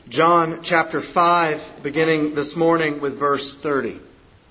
John chapter 5, beginning this morning with verse 30.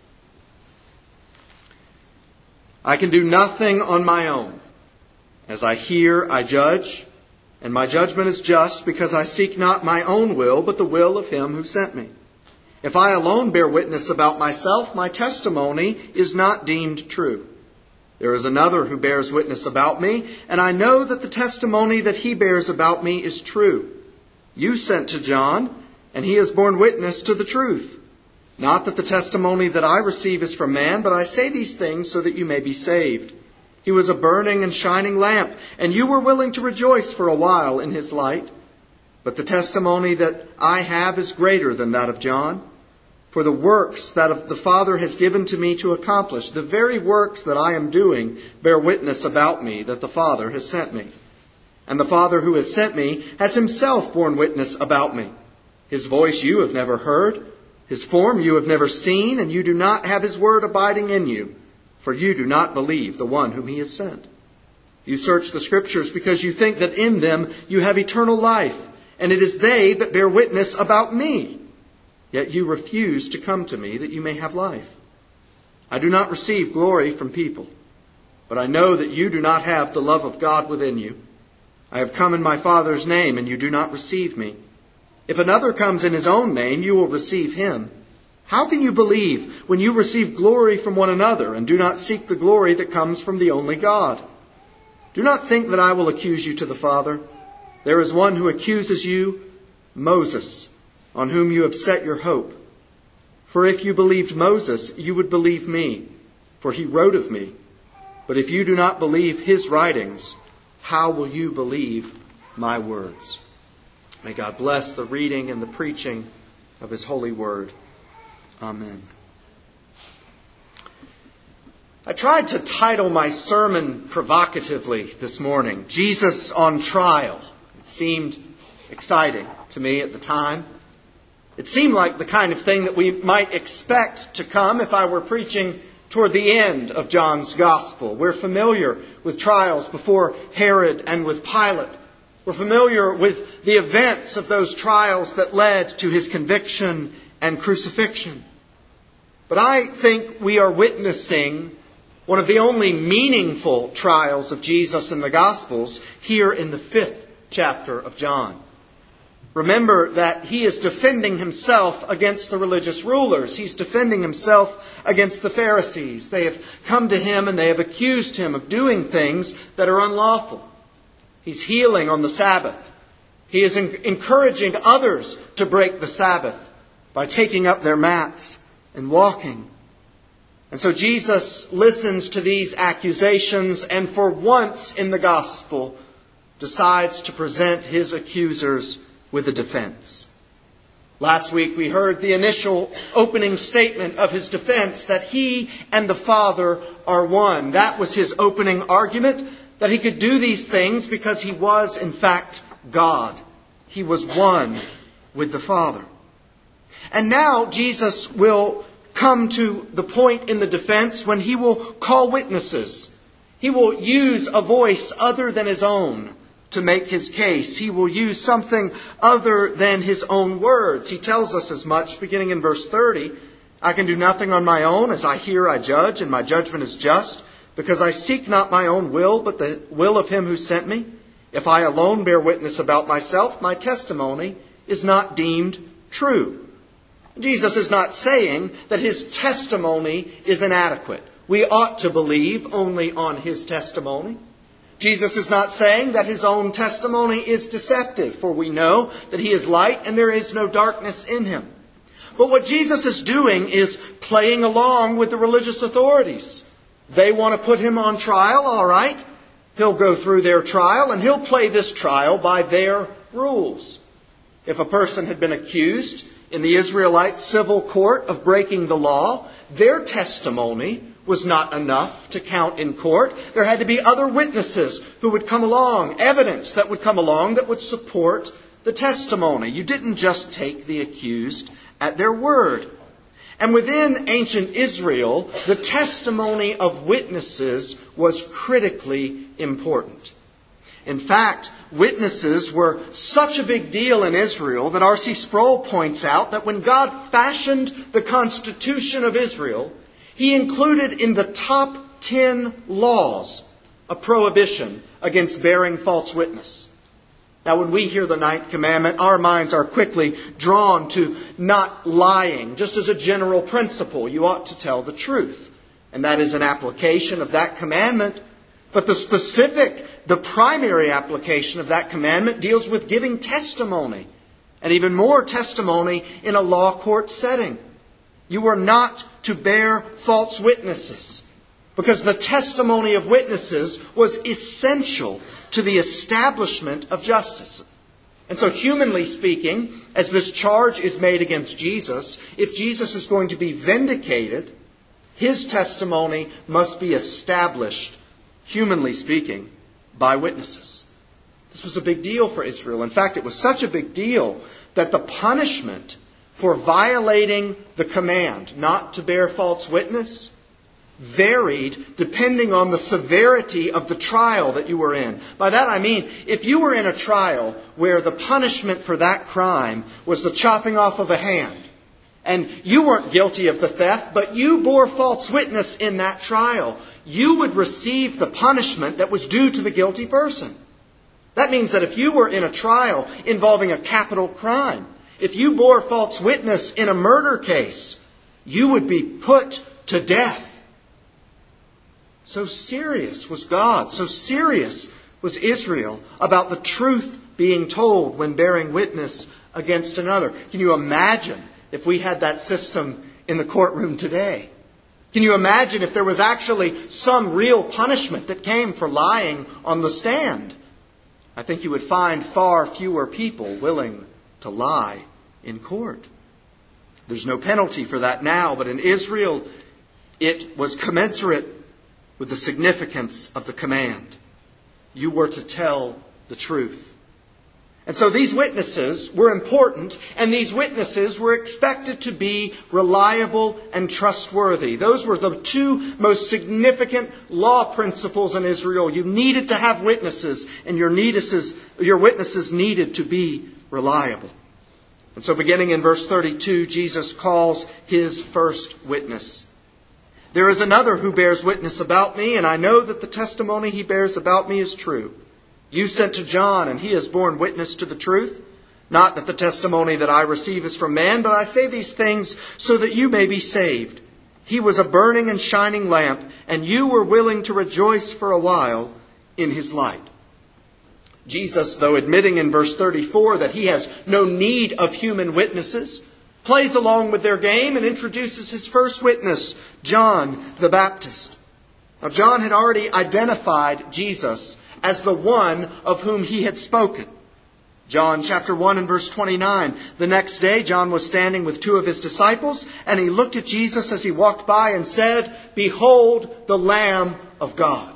I can do nothing on my own. As I hear, I judge, and my judgment is just, because I seek not my own will, but the will of Him who sent me. If I alone bear witness about myself, my testimony is not deemed true. There is another who bears witness about me, and I know that the testimony that he bears about me is true. You sent to John, and he has borne witness to the truth. Not that the testimony that I receive is from man, but I say these things so that you may be saved. He was a burning and shining lamp, and you were willing to rejoice for a while in his light. But the testimony that I have is greater than that of John. For the works that the Father has given to me to accomplish, the very works that I am doing, bear witness about me that the Father has sent me. And the Father who has sent me has himself borne witness about me. His voice you have never heard, his form you have never seen, and you do not have his word abiding in you, for you do not believe the one whom he has sent. You search the Scriptures because you think that in them you have eternal life, and it is they that bear witness about me. Yet you refuse to come to me that you may have life. I do not receive glory from people, but I know that you do not have the love of God within you. I have come in my Father's name, and you do not receive me. If another comes in his own name, you will receive him. How can you believe when you receive glory from one another and do not seek the glory that comes from the only God? Do not think that I will accuse you to the Father. There is one who accuses you, Moses, on whom you have set your hope. For if you believed Moses, you would believe me, for he wrote of me. But if you do not believe his writings, how will you believe my words? May God bless the reading and the preaching of his holy word. Amen. I tried to title my sermon provocatively this morning, Jesus on Trial. It seemed exciting to me at the time. It seemed like the kind of thing that we might expect to come if I were preaching toward the end of John's Gospel. We're familiar with trials before Herod and with Pilate. We're familiar with the events of those trials that led to his conviction and crucifixion. But I think we are witnessing one of the only meaningful trials of Jesus in the Gospels here in the 5th chapter of John. Remember that he is defending himself against the religious rulers. He's defending himself against the Pharisees. They have come to him and they have accused him of doing things that are unlawful. He's healing on the Sabbath. He is encouraging others to break the Sabbath by taking up their mats and walking. And so Jesus listens to these accusations and for once in the Gospel decides to present his accusers with a defense. Last week we heard the initial opening statement of his defense that he and the Father are one. That was his opening argument, that he could do these things because he was in fact God. He was one with the Father. And now Jesus will come to the point in the defense when he will call witnesses. He will use a voice other than his own to make his case. He will use something other than his own words. He tells us as much beginning in verse 30. I can do nothing on my own. As I hear, I judge, and my judgment is just, because I seek not my own will, but the will of him who sent me. If I alone bear witness about myself, my testimony is not deemed true. Jesus is not saying that his testimony is inadequate. We ought to believe only on his testimony. Jesus is not saying that his own testimony is deceptive, for we know that he is light and there is no darkness in him. But what Jesus is doing is playing along with the religious authorities. They want to put him on trial, all right. He'll go through their trial and he'll play this trial by their rules. If a person had been accused in the Israelite civil court of breaking the law, their testimony was not enough to count in court. There had to be other witnesses who would come along, evidence that would come along that would support the testimony. You didn't just take the accused at their word. And within ancient Israel, the testimony of witnesses was critically important. In fact, witnesses were such a big deal in Israel that R.C. Sproul points out that when God fashioned the Constitution of Israel, He included in the top 10 laws a prohibition against bearing false witness. Now, when we hear the 9th commandment, our minds are quickly drawn to not lying. Just as a general principle, you ought to tell the truth. And that is an application of that commandment. But the primary application of that commandment deals with giving testimony. And even more testimony in a law court setting. You are not to bear false witnesses, because the testimony of witnesses was essential to the establishment of justice. And so, humanly speaking, as this charge is made against Jesus, if Jesus is going to be vindicated, His testimony must be established, humanly speaking, by witnesses. This was a big deal for Israel. In fact, it was such a big deal that the punishment for violating the command not to bear false witness varied depending on the severity of the trial that you were in. By that I mean, if you were in a trial where the punishment for that crime was the chopping off of a hand, and you weren't guilty of the theft, but you bore false witness in that trial, you would receive the punishment that was due to the guilty person. That means that if you were in a trial involving a capital crime, if you bore false witness in a murder case, you would be put to death. So serious was God, so serious was Israel about the truth being told when bearing witness against another. Can you imagine if we had that system in the courtroom today? Can you imagine if there was actually some real punishment that came for lying on the stand? I think you would find far fewer people willing to lie in court. There's no penalty for that now, but in Israel it was commensurate with the significance of the command. You were to tell the truth. And so these witnesses were important, and these witnesses were expected to be reliable and trustworthy. Those were the two most significant law principles in Israel. You needed to have witnesses, and your witnesses needed to be reliable. And so beginning in verse 32, Jesus calls His first witness. There is another who bears witness about me, and I know that the testimony he bears about me is true. You sent to John, and he has borne witness to the truth. Not that the testimony that I receive is from man, but I say these things so that you may be saved. He was a burning and shining lamp, and you were willing to rejoice for a while in his light. Jesus, though admitting in verse 34 that he has no need of human witnesses, plays along with their game and introduces his first witness, John the Baptist. Now, John had already identified Jesus as the one of whom he had spoken. John chapter 1 and verse 29. The next day, John was standing with two of his disciples, and he looked at Jesus as he walked by and said, "Behold the Lamb of God."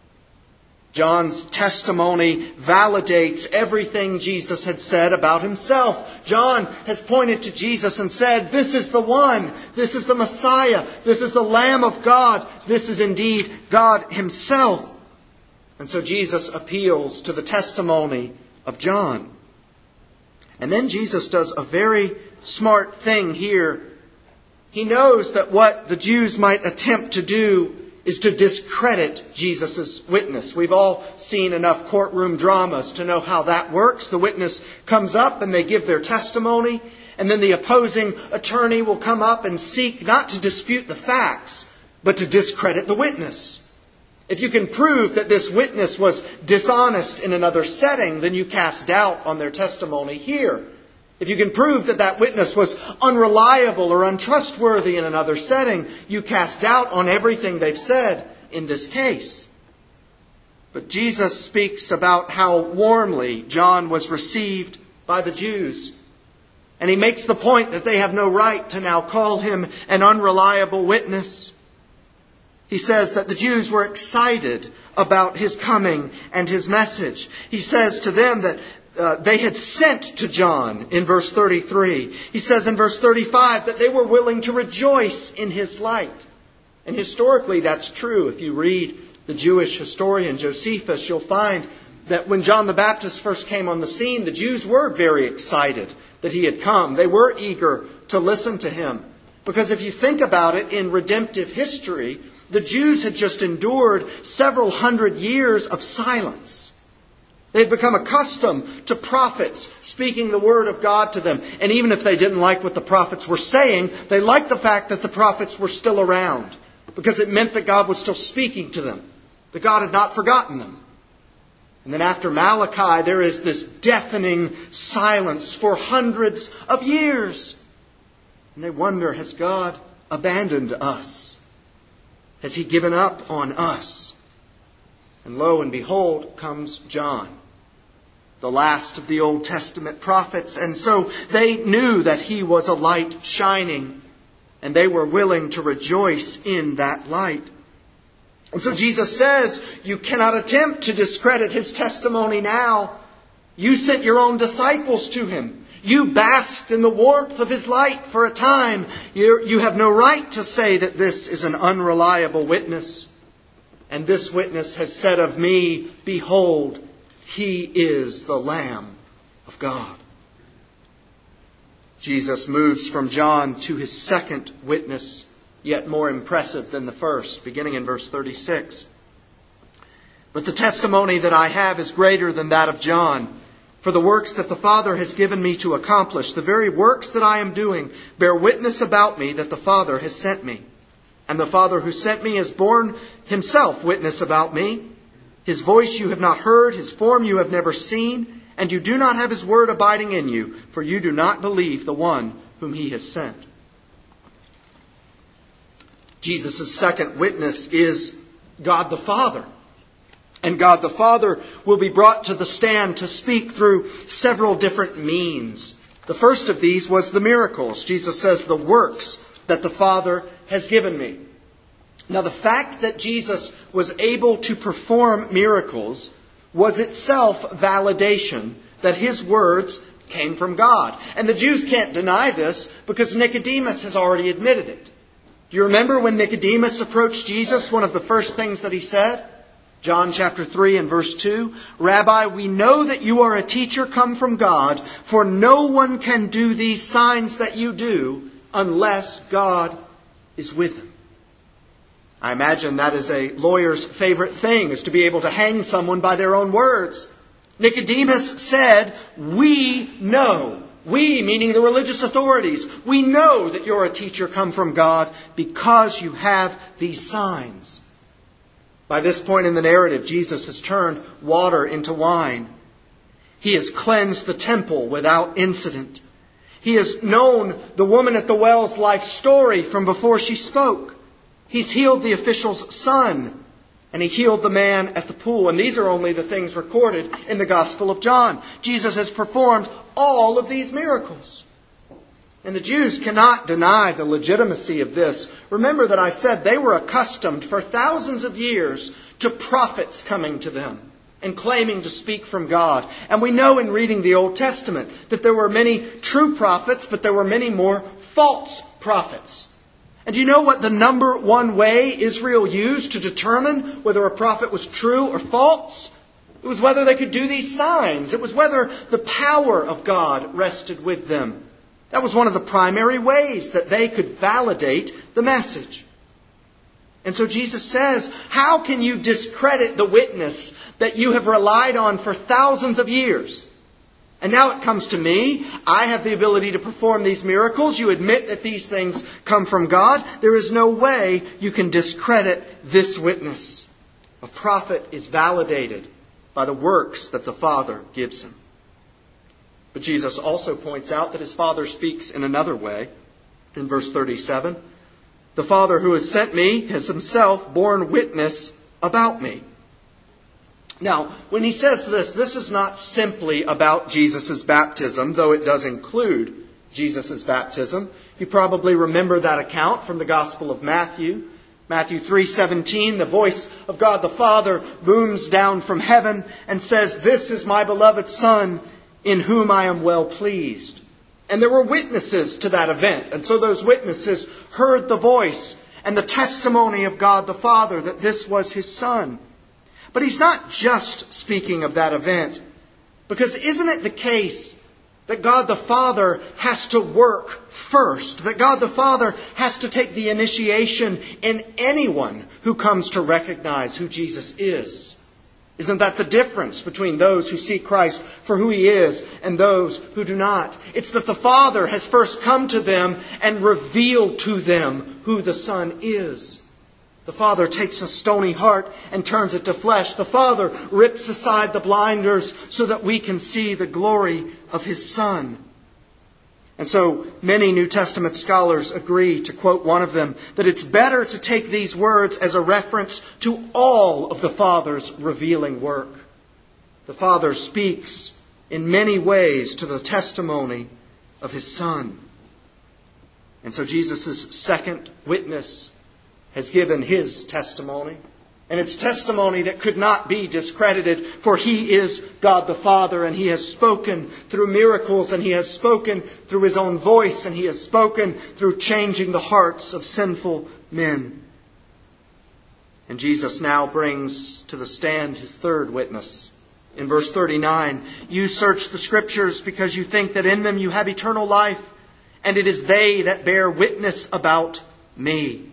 John's testimony validates everything Jesus had said about himself. John has pointed to Jesus and said, "This is the one. This is the Messiah. This is the Lamb of God. This is indeed God Himself." And so Jesus appeals to the testimony of John. And then Jesus does a very smart thing here. He knows that what the Jews might attempt to do is to discredit Jesus' witness. We've all seen enough courtroom dramas to know how that works. The witness comes up and they give their testimony, and then the opposing attorney will come up and seek not to dispute the facts, but to discredit the witness. If you can prove that this witness was dishonest in another setting, then you cast doubt on their testimony here. If you can prove that that witness was unreliable or untrustworthy in another setting, you cast doubt on everything they've said in this case. But Jesus speaks about how warmly John was received by the Jews. And he makes the point that they have no right to now call him an unreliable witness. He says that the Jews were excited about his coming and his message. He says to them that they had sent to John in verse 33. He says in verse 35 that they were willing to rejoice in his light. And historically that's true. If you read the Jewish historian Josephus, you'll find that when John the Baptist first came on the scene, the Jews were very excited that he had come. They were eager to listen to him. Because if you think about it, in redemptive history, the Jews had just endured several hundred years of silence. They had become accustomed to prophets speaking the word of God to them. And even if they didn't like what the prophets were saying, they liked the fact that the prophets were still around. Because it meant that God was still speaking to them. That God had not forgotten them. And then after Malachi, there is this deafening silence for hundreds of years. And they wonder, has God abandoned us? Has He given up on us? And lo and behold comes John, the last of the Old Testament prophets. And so they knew that he was a light shining, and they were willing to rejoice in that light. And so Jesus says, you cannot attempt to discredit his testimony now. You sent your own disciples to him. You basked in the warmth of his light for a time. You have no right to say that this is an unreliable witness. And this witness has said of me, behold, he is the Lamb of God. Jesus moves from John to his second witness, yet more impressive than the first, beginning in verse 36. But the testimony that I have is greater than that of John. For the works that the Father has given me to accomplish, the very works that I am doing, bear witness about me that the Father has sent me. And the Father who sent me has borne himself witness about me. His voice you have not heard, his form you have never seen, and you do not have his word abiding in you, for you do not believe the one whom he has sent. Jesus' second witness is God the Father. And God the Father will be brought to the stand to speak through several different means. The first of these was the miracles. Jesus says, the works that the Father has given me. Now, the fact that Jesus was able to perform miracles was itself validation that his words came from God. And the Jews can't deny this because Nicodemus has already admitted it. Do you remember when Nicodemus approached Jesus, one of the first things that he said? John chapter 3 and verse 2, Rabbi, we know that you are a teacher come from God, for no one can do these signs that you do unless God is with him. I imagine that is a lawyer's favorite thing, is to be able to hang someone by their own words. Nicodemus said, we know. We, meaning the religious authorities, we know that you're a teacher come from God because you have these signs. By this point in the narrative, Jesus has turned water into wine. He has cleansed the temple without incident. He has known the woman at the well's life story from before she spoke. He's healed the official's son, and he healed the man at the pool. And these are only the things recorded in the Gospel of John. Jesus has performed all of these miracles. And the Jews cannot deny the legitimacy of this. Remember that I said they were accustomed for thousands of years to prophets coming to them and claiming to speak from God. And we know in reading the Old Testament that there were many true prophets, but there were many more false prophets. And do you know what the number one way Israel used to determine whether a prophet was true or false? It was whether they could do these signs. It was whether the power of God rested with them. That was one of the primary ways that they could validate the message. And so Jesus says, how can you discredit the witness that you have relied on for thousands of years? And now it comes to me. I have the ability to perform these miracles. You admit that these things come from God. There is no way you can discredit this witness. A prophet is validated by the works that the Father gives him. But Jesus also points out that his Father speaks in another way. In verse 37, the Father who has sent me has himself borne witness about me. Now, when he says this is not simply about Jesus' baptism, though it does include Jesus' baptism. You probably remember that account from the Gospel of Matthew. Matthew 3:17, the voice of God the Father booms down from heaven and says, "This is my beloved Son, in whom I am well pleased." And there were witnesses to that event. And so those witnesses heard the voice and the testimony of God the Father that this was His Son. But he's not just speaking of that event. Because isn't it the case that God the Father has to work first? That God the Father has to take the initiation in anyone who comes to recognize who Jesus is? Isn't that the difference between those who see Christ for who He is and those who do not? It's that the Father has first come to them and revealed to them who the Son is. The Father takes a stony heart and turns it to flesh. The Father rips aside the blinders so that we can see the glory of His Son. And so many New Testament scholars agree, to quote one of them, that it's better to take these words as a reference to all of the Father's revealing work. The Father speaks in many ways to the testimony of His Son. And so Jesus' second witness has given His testimony. And it's testimony that could not be discredited, for He is God the Father, and He has spoken through miracles, and He has spoken through His own voice, and He has spoken through changing the hearts of sinful men. And Jesus now brings to the stand His third witness. In verse 39, "You search the Scriptures because you think that in them you have eternal life, and it is they that bear witness about me."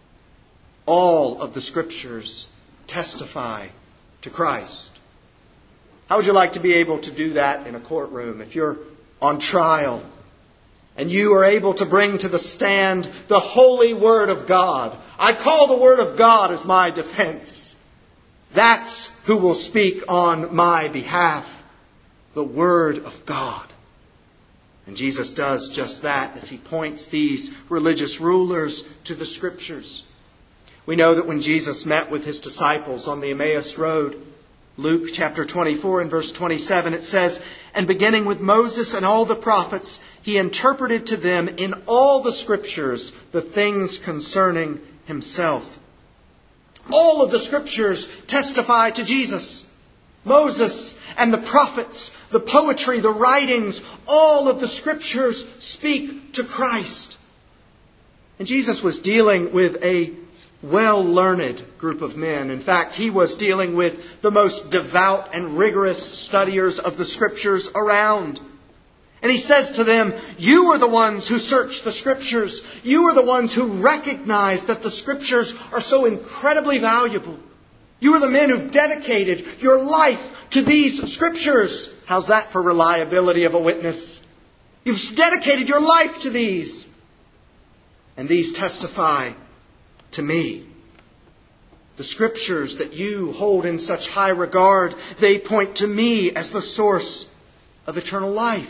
All of the Scriptures testify to Christ. How would you like to be able to do that in a courtroom? If you're on trial and you are able to bring to the stand the holy Word of God. I call the Word of God as my defense. That's who will speak on my behalf. The Word of God. And Jesus does just that as He points these religious rulers to the Scriptures. We know that when Jesus met with His disciples on the Emmaus Road, Luke chapter 24 and verse 27, it says, "And beginning with Moses and all the prophets, He interpreted to them in all the Scriptures the things concerning Himself." All of the Scriptures testify to Jesus. Moses and the prophets, the poetry, the writings, all of the Scriptures speak to Christ. And Jesus was dealing with a well-learned group of men. In fact, He was dealing with the most devout and rigorous studiers of the Scriptures around. And He says to them, "You are the ones who search the Scriptures. You are the ones who recognize that the Scriptures are so incredibly valuable. You are the men who've dedicated your life to these Scriptures." How's that for reliability of a witness? You've dedicated your life to these. And these testify to me. The Scriptures that you hold in such high regard, they point to me as the source of eternal life.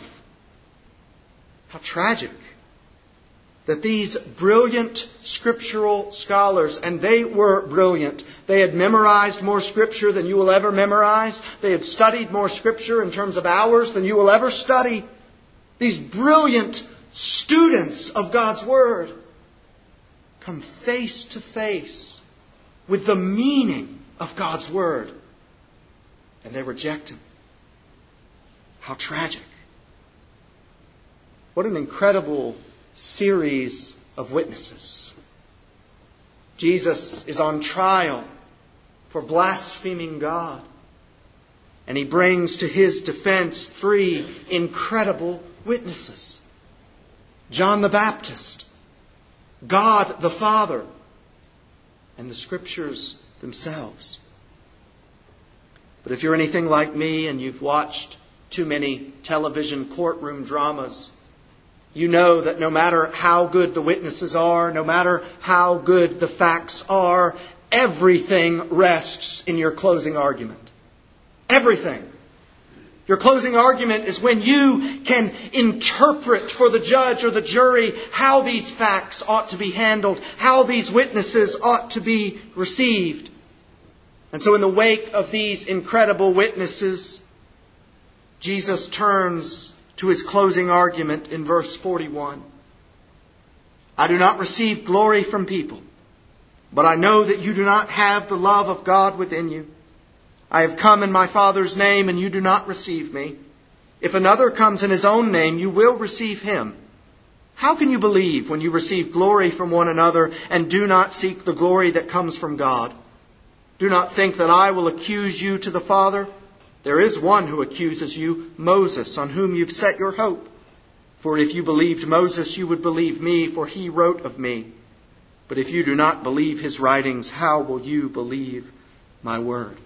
How tragic that these brilliant scriptural scholars, and they were brilliant. They had memorized more Scripture than you will ever memorize. They had studied more Scripture in terms of hours than you will ever study. These brilliant students of God's Word come face to face with the meaning of God's Word, and they reject Him. How tragic. What an incredible series of witnesses. Jesus is on trial for blaspheming God, and He brings to His defense three incredible witnesses. John the Baptist, God the Father, and the Scriptures themselves. But if you're anything like me and you've watched too many television courtroom dramas, you know that no matter how good the witnesses are, no matter how good the facts are, everything rests in your closing argument. Everything. Your closing argument is when you can interpret for the judge or the jury how these facts ought to be handled, how these witnesses ought to be received. And so in the wake of these incredible witnesses, Jesus turns to His closing argument in verse 41. "I do not receive glory from people, but I know that you do not have the love of God within you. I have come in my Father's name, and you do not receive me. If another comes in his own name, you will receive him. How can you believe when you receive glory from one another and do not seek the glory that comes from God? Do not think that I will accuse you to the Father. There is one who accuses you, Moses, on whom you've set your hope. For if you believed Moses, you would believe me, for he wrote of me. But if you do not believe his writings, how will you believe my word?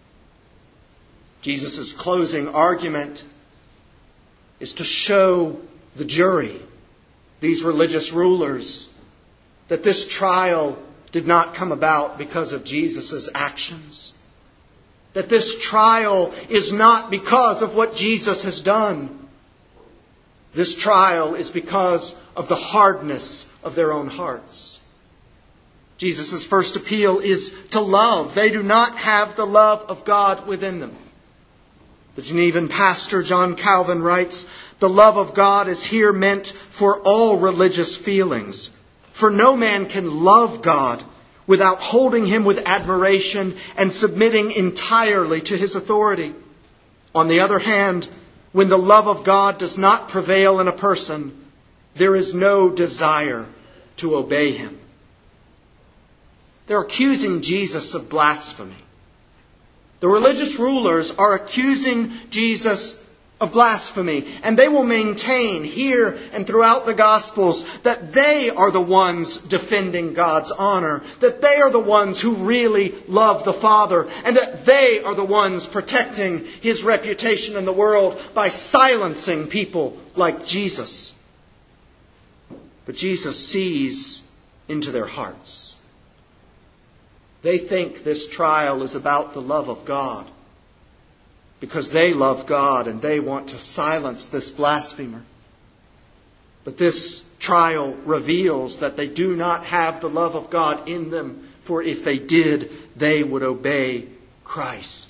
Jesus' closing argument is to show the jury, these religious rulers, that this trial did not come about because of Jesus' actions. That this trial is not because of what Jesus has done. This trial is because of the hardness of their own hearts. Jesus' first appeal is to love. They do not have the love of God within them. The Genevan pastor John Calvin writes, "The love of God is here meant for all religious feelings. For no man can love God without holding him with admiration and submitting entirely to his authority. On the other hand, when the love of God does not prevail in a person, there is no desire to obey him." They're accusing Jesus of blasphemy. The religious rulers are accusing Jesus of blasphemy. And they will maintain here and throughout the Gospels that they are the ones defending God's honor. That they are the ones who really love the Father. And that they are the ones protecting His reputation in the world by silencing people like Jesus. But Jesus sees into their hearts. They think this trial is about the love of God because they love God and they want to silence this blasphemer. But this trial reveals that they do not have the love of God in them, for if they did, they would obey Christ.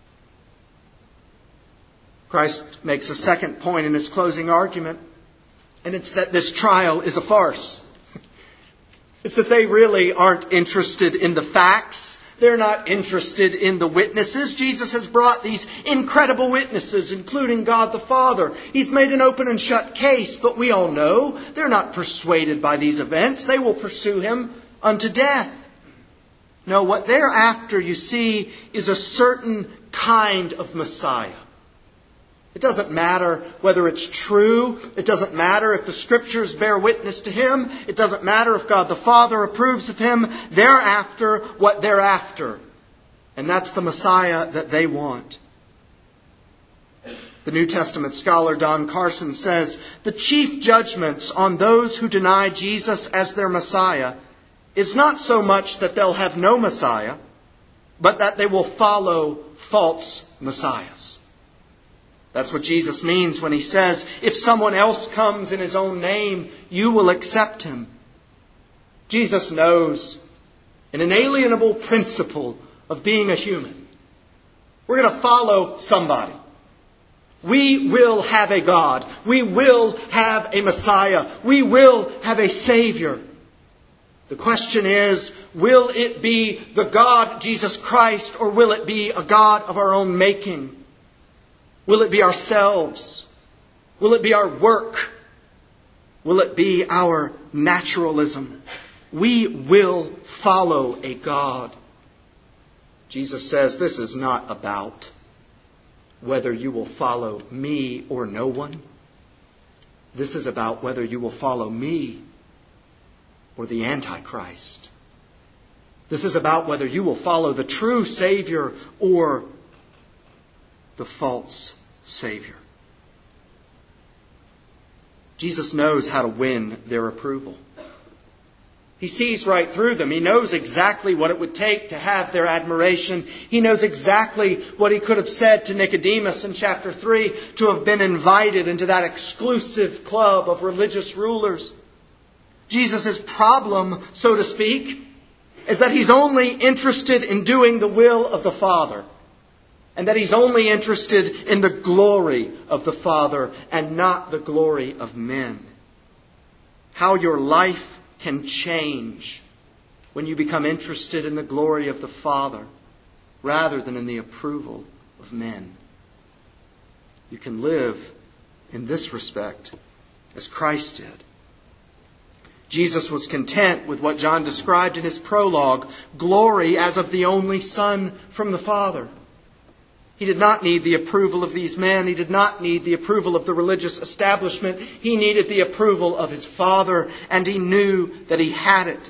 Christ makes a second point in His closing argument, and it's that this trial is a farce. It's that they really aren't interested in the facts. They're not interested in the witnesses. Jesus has brought these incredible witnesses, including God the Father. He's made an open and shut case, but we all know they're not persuaded by these events. They will pursue Him unto death. No, what they're after, you see, is a certain kind of Messiah. It doesn't matter whether it's true. It doesn't matter if the Scriptures bear witness to Him. It doesn't matter if God the Father approves of Him. They're after what they're after. And that's the Messiah that they want. The New Testament scholar Don Carson says, the chief judgments on those who deny Jesus as their Messiah is not so much that they'll have no Messiah, but that they will follow false messiahs. That's what Jesus means when He says, if someone else comes in His own name, you will accept him. Jesus knows an inalienable principle of being a human. We're going to follow somebody. We will have a God. We will have a Messiah. We will have a Savior. The question is, will it be the God, Jesus Christ, or will it be a God of our own making? Will it be ourselves? Will it be our work? Will it be our naturalism? We will follow a God. Jesus says this is not about whether you will follow me or no one. This is about whether you will follow me or the Antichrist. This is about whether you will follow the true Savior or the false Savior. Jesus knows how to win their approval. He sees right through them. He knows exactly what it would take to have their admiration. He knows exactly what He could have said to Nicodemus in chapter 3 to have been invited into that exclusive club of religious rulers. Jesus' problem, so to speak, is that He's only interested in doing the will of the Father. And that He's only interested in the glory of the Father and not the glory of men. How your life can change when you become interested in the glory of the Father rather than in the approval of men. You can live in this respect as Christ did. Jesus was content with what John described in his prologue, glory as of the only Son from the Father. He did not need the approval of these men. He did not need the approval of the religious establishment. He needed the approval of his Father, and he knew that he had it.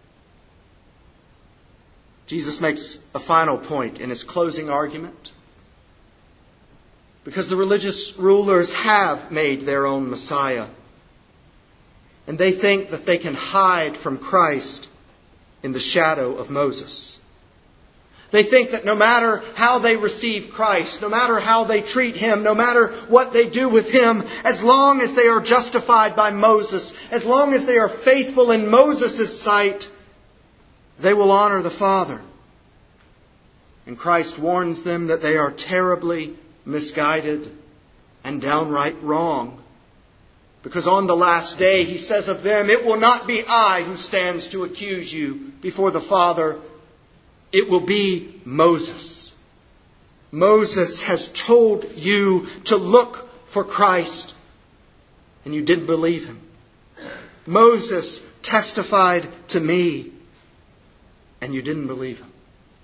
Jesus makes a final point in his closing argument. Because the religious rulers have made their own Messiah. And they think that they can hide from Christ in the shadow of Moses. They think that no matter how they receive Christ, no matter how they treat Him, no matter what they do with Him, as long as they are justified by Moses, as long as they are faithful in Moses' sight, they will honor the Father. And Christ warns them that they are terribly misguided and downright wrong. Because on the last day, He says of them, it will not be I who stands to accuse you before the Father. It will be Moses. Moses has told you to look for Christ, and you didn't believe him. Moses testified to me, and you didn't believe him.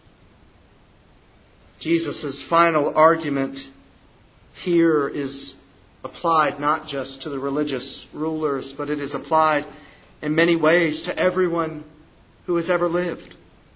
Jesus' final argument here is applied not just to the religious rulers, but it is applied in many ways to everyone who has ever lived.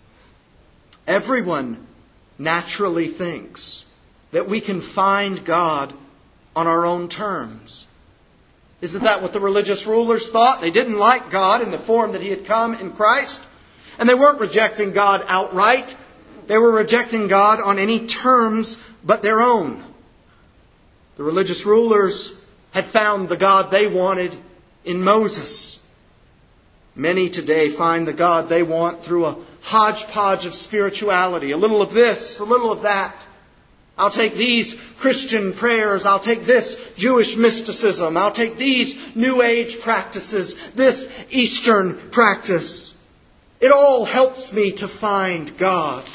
Everyone naturally thinks that we can find God on our own terms. Isn't that what the religious rulers thought? They didn't like God in the form that He had come in Christ. And they weren't rejecting God outright. They were rejecting God on any terms but their own. The religious rulers had found the God they wanted in Moses. Many today find the God they want through a hodgepodge of spirituality. A little of this, a little of that. I'll take these Christian prayers. I'll take this Jewish mysticism. I'll take these New Age practices. This Eastern practice. It all helps me to find God.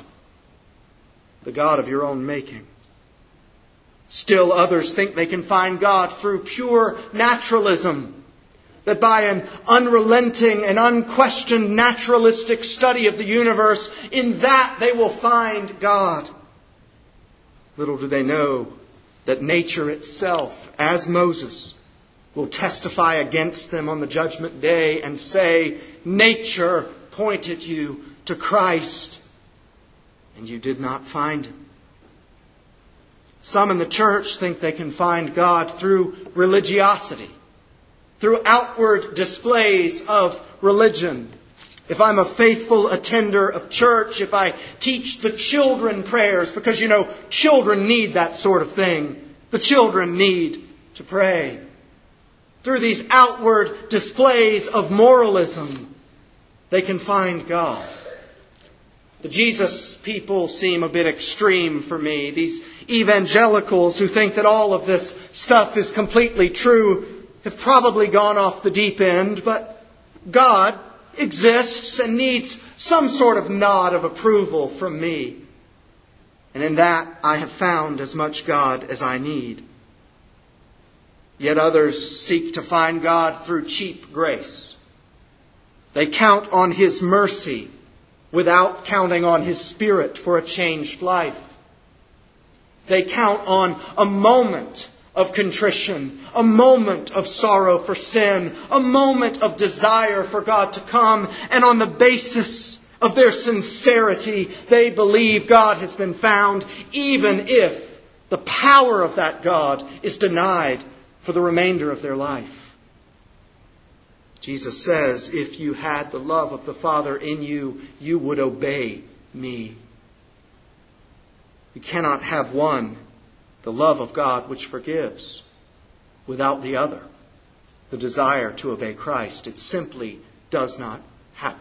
The God of your own making. Still others think they can find God through pure naturalism. That by an unrelenting and unquestioned naturalistic study of the universe, in that they will find God. Little do they know that nature itself, as Moses, will testify against them on the judgment day and say, nature pointed you to Christ, and you did not find Him. Some in the church think they can find God through religiosity, through outward displays of religion. If I'm a faithful attender of church, if I teach the children prayers, because children need that sort of thing. The children need to pray. Through these outward displays of moralism, they can find God. The Jesus people seem a bit extreme for me. These evangelicals who think that all of this stuff is completely true have probably gone off the deep end, but God exists and needs some sort of nod of approval from me. And in that I have found as much God as I need. Yet others seek to find God through cheap grace. They count on His mercy without counting on His Spirit for a changed life. They count on a moment of contrition, a moment of sorrow for sin, a moment of desire for God to come, and on the basis of their sincerity, they believe God has been found, even if the power of that God is denied for the remainder of their life. Jesus says, if you had the love of the Father in you, you would obey me. You cannot have one, the love of God which forgives, without the other, the desire to obey Christ. It simply does not happen.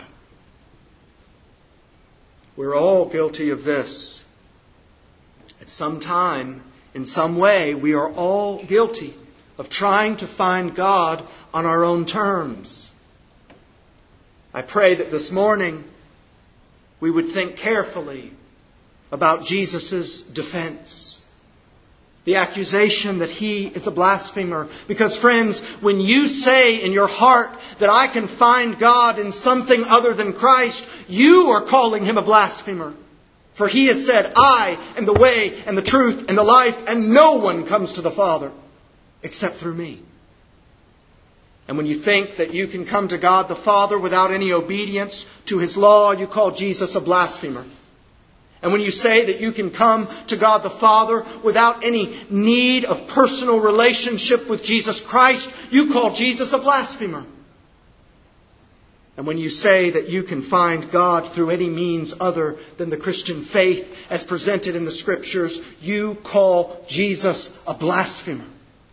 We're all guilty of this. At some time, in some way, we are all guilty of trying to find God on our own terms. I pray that this morning we would think carefully about Jesus' defense. The accusation that He is a blasphemer. Because friends, when you say in your heart that I can find God in something other than Christ, you are calling Him a blasphemer. For He has said, I am the way and the truth and the life, and no one comes to the Father except through me. And when you think that you can come to God the Father without any obedience to His law, you call Jesus a blasphemer. And when you say that you can come to God the Father without any need of personal relationship with Jesus Christ, you call Jesus a blasphemer. And when you say that you can find God through any means other than the Christian faith as presented in the Scriptures, you call Jesus a blasphemer.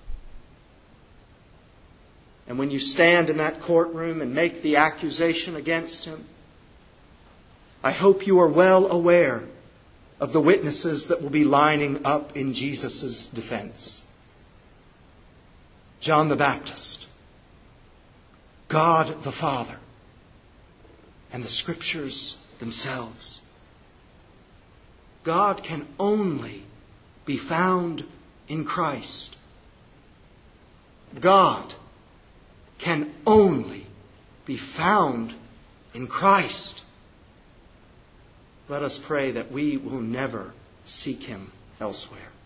And when you stand in that courtroom and make the accusation against Him, I hope you are well aware of the witnesses that will be lining up in Jesus' defense. John the Baptist, God the Father, and the Scriptures themselves. God can only be found in Christ. God can only be found in Christ. Let us pray that we will never seek Him elsewhere.